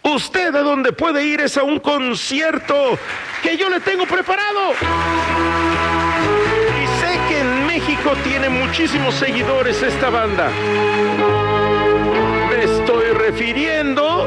¿Usted a dónde puede ir? Es a un concierto que yo le tengo preparado. Y sé que en México tiene muchísimos seguidores esta banda. Me estoy refiriendo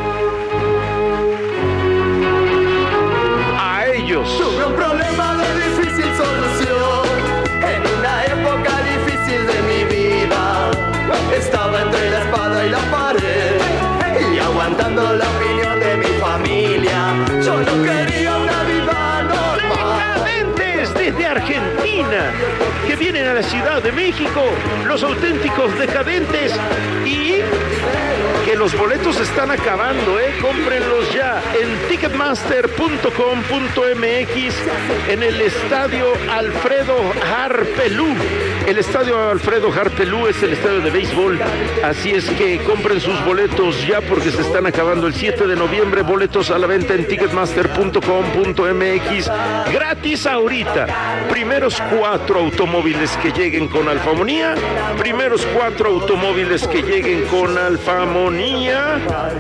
a ellos. Tuve un problema de difícil solución en una época difícil de mi vida. Estaba entre la espada y la pared y aguantando la opinión de mi familia. Yo no quería una vida normal. Decadentes desde Argentina, que vienen a la Ciudad de México, los auténticos decadentes, y que los boletos están acabando, cómprenlos ya en ticketmaster.com.mx en el estadio Alfredo Harpelú. El estadio Alfredo Harpelú es el estadio de béisbol, así es que compren sus boletos ya porque se están acabando el 7 de noviembre, boletos a la venta en ticketmaster.com.mx, gratis ahorita. Primeros 4 automóviles que lleguen con Alfamonía, primeros 4 automóviles que lleguen con Alfamonía,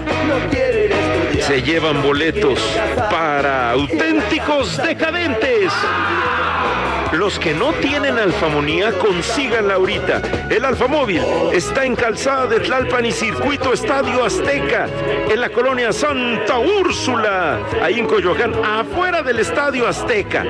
se llevan boletos para auténticos decadentes. Los que no tienen Alfamonía, consíganla ahorita. El Alfamóvil está en Calzada de Tlalpan y Circuito Estadio Azteca, en la colonia Santa Úrsula, ahí en Coyoacán, afuera del Estadio Azteca,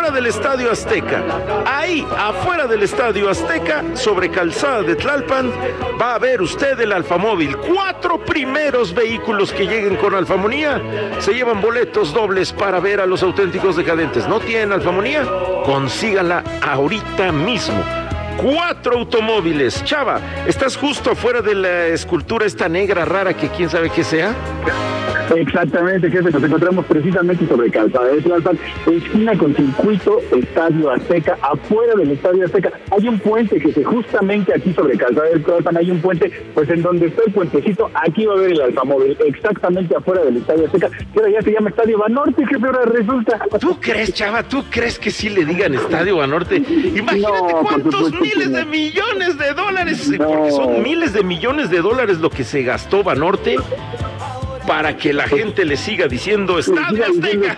ahí, afuera del Estadio Azteca, sobre Calzada de Tlalpan, va a ver usted el Alfamóvil. 4 primeros vehículos que lleguen con Alfamonía se llevan boletos dobles para ver a los auténticos decadentes. ¿No tienen Alfamonía? Consígala ahorita mismo. 4 automóviles. Chava, ¿estás justo afuera de la escultura esta negra rara que quién sabe qué sea? Exactamente, jefe, nos encontramos precisamente sobre Calzada de Tlalpan, esquina con Circuito Estadio Azteca, afuera del Estadio Azteca. Hay un puente que justamente aquí sobre Calzada de Tlalpan hay un puente, pues en donde está el puentecito, aquí va a haber el Alfamóvil, exactamente afuera del Estadio Azteca, que ahora ya se llama Estadio Banorte, jefe, ahora resulta. ¿Tú crees, Chava? ¿Tú crees que sí le digan Estadio Banorte? Imagínate No, cuántos miles de millones de dólares, porque son miles de millones de dólares lo que se gastó Banorte para que la gente le siga diciendo Estadio Azteca.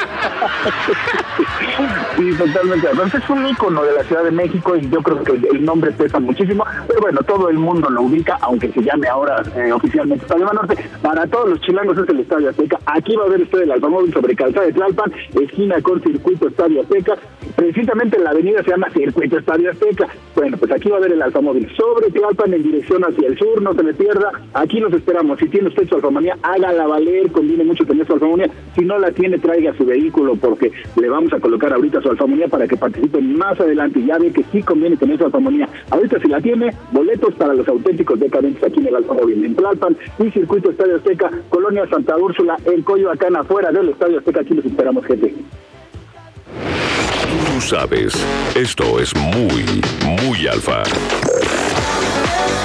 Sí, totalmente. Entonces es un ícono de la Ciudad de México y yo creo que el nombre pesa muchísimo, pero bueno, todo el mundo lo ubica, aunque se llame ahora oficialmente Estadio Banorte. Para todos los chilangos es el Estadio Azteca. Aquí va a haber usted el Alfamóvil sobre Calzada de Tlalpan, esquina con Circuito Estadio Azteca. Precisamente la avenida se llama Circuito Estadio Azteca. Bueno, pues aquí va a haber el Alfamóvil sobre Tlalpan en dirección hacia el sur, no se le pierda. Aquí los esperamos. Si tiene usted su Alfamonía, hágala valer, conviene mucho tener su Alfamonía. Si no la tiene, traiga su vehículo porque le vamos a colocar ahorita su Alfamonía para que participen más adelante. Ya ve que sí conviene tener su Alfamonía. Ahorita si la tiene, boletos para los auténticos decadentes aquí en el Alfamóvil, en Tlalpan y Circuito Estadio Azteca, Colonia Santa Úrsula, en Coyoacán, afuera del Estadio Azteca. Aquí los esperamos, gente. Tú sabes, esto es muy, muy alfa.